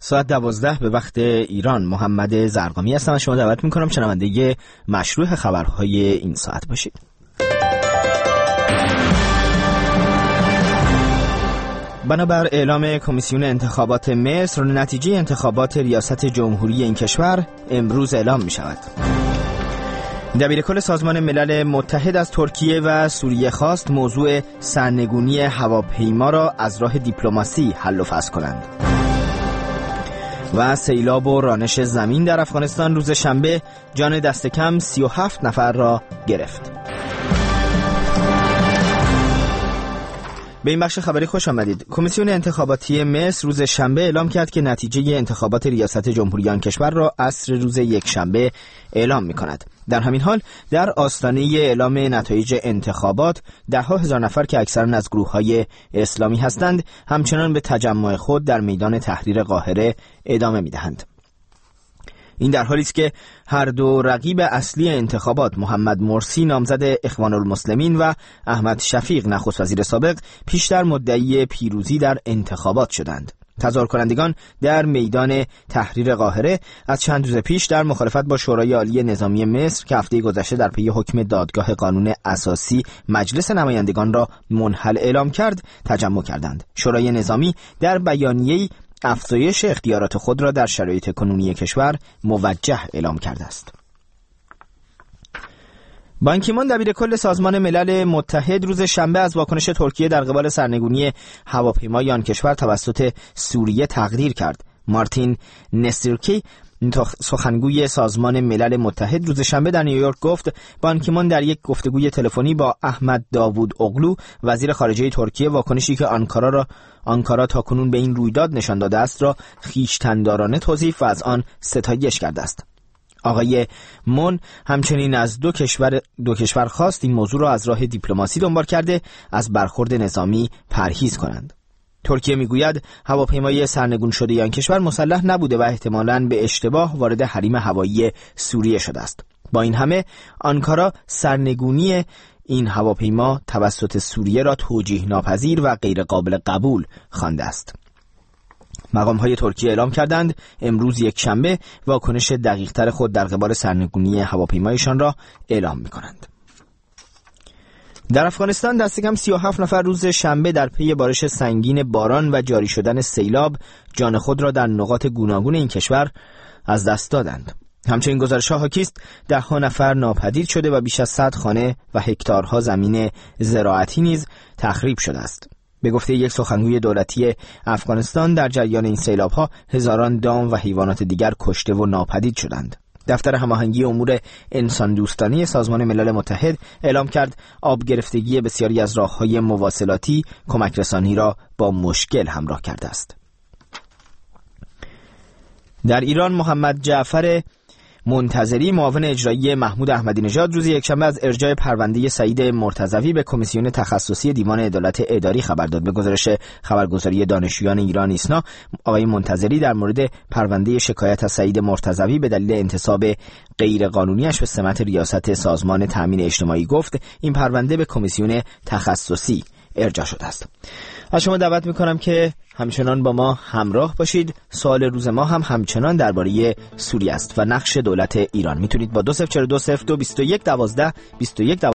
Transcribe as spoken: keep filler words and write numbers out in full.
ساعت دوازده به وقت ایران. محمد زرقامی هستم. شما دعوت میکنم شنونده مشروع خبرهای این ساعت باشید. بنابر اعلام کمیسیون انتخابات مصر، نتیجه انتخابات ریاست جمهوری این کشور امروز اعلام می شود. دبیرکل سازمان ملل متحد از ترکیه و سوریه خواست موضوع سرنگونی هواپیما را از راه دیپلماسی حل و فصل کنند. و سیلاب و رانش زمین در افغانستان روز شنبه جان دست کم سی و هفت نفر را گرفت. به این بخش خبری خوش آمدید. کمیسیون انتخاباتی مصر روز شنبه اعلام کرد که نتیجه انتخابات ریاست جمهوری آن کشور را عصر روز یک شنبه اعلام می کند. در همین حال در آستانه اعلام نتایج انتخابات ده ها هزار نفر که اکثرا از گروه‌های اسلامی هستند همچنان به تجمع خود در میدان تحریر قاهره ادامه می دهند. این در حالی است که هر دو رقیب اصلی انتخابات محمد مرسی نامزد اخوان المسلمین و احمد شفیق نخست وزیر سابق پیشتر مدعی پیروزی در انتخابات شدند. تظاهر کنندگان در میدان تحریر قاهره از چند روز پیش در مخالفت با شورای عالی نظامی مصر که هفته گذشته در پی حکم دادگاه قانون اساسی مجلس نمایندگان را منحل اعلام کرد تجمع کردند. شورای نظامی در بیانیه‌ای افزایش اختیارات خود را در شرایط کنونی کشور موجه اعلام کرده است. بان کی مون دبیرکل سازمان ملل متحد روز شنبه از واکنش ترکیه در قبال سرنگونی هواپیمای آن کشور توسط سوریه تقدیر کرد. مارتین نسیرکی سخنگوی سازمان ملل متحد روز شنبه در نیویورک گفت بان کی مون در یک گفتگوی تلفنی با احمد داوود اغلو وزیر خارجه ترکیه واکنشی که آنکارا را آنکارا تاکنون به این رویداد نشان داده است را خویشتن‌دارانه توصیف و از آن ستایش کرده است. آقای مون همچنین از دو کشور دو کشور خواست این موضوع را از راه دیپلماسی دنبال کرده از برخورد نظامی پرهیز کنند. ترکیه میگوید هواپیمای سرنگون شده آن کشور مسلح نبوده و احتمالاً به اشتباه وارد حریم هوایی سوریه شده است. با این همه آنکارا سرنگونی این هواپیما توسط سوریه را توجیه ناپذیر و غیر قابل قبول خوانده است. مقام‌های ترکیه اعلام کردند امروز یک شنبه واکنش دقیق‌تر خود در قبال سرنگونی هواپیمایشان را اعلام می‌کنند. در افغانستان دست کم سی و هفت نفر روز شنبه در پی بارش سنگین باران و جاری شدن سیلاب جان خود را در نقاط گوناگون این کشور از دست دادند. همچنین گزارش‌ها حاکی است ده ها نفر ناپدید شده و بیش از صد خانه و هکتارها زمین زراعتی نیز تخریب شده است. به گفته یک سخنگوی دولتی افغانستان در جریان این سیلاب‌ها هزاران دام و حیوانات دیگر کشته و ناپدید شدند. دفتر هماهنگی امور انسان دوستانه سازمان ملل متحد اعلام کرد آب گرفتگی بسیاری از راه‌های مواصلاتی کمک رسانی را با مشکل همراه کرده است. در ایران محمد جعفر منتظری معاون اجرایی محمود احمدی نژاد روز یکشنبه از ارجاع پرونده سعید مرتضوی به کمیسیون تخصصی دیوان عدالت اداری خبر داد. به گزارش خبرگزاری دانشجویان ایران ایسنا، آقای منتظری در مورد پرونده شکایت از سعید مرتضوی به دلیل انتصاب غیرقانونیش به سمت ریاست سازمان تامین اجتماعی گفت این پرونده به کمیسیون تخصصی ارجاع شده است. از شما دعوت میکنم که همچنان با ما همراه باشید. سوال روز ما هم همچنان درباره سوریه است و نقش دولت ایران. میتونید با دو صفر چهار دو صفر دو بیست و یک دوازده بیست و یک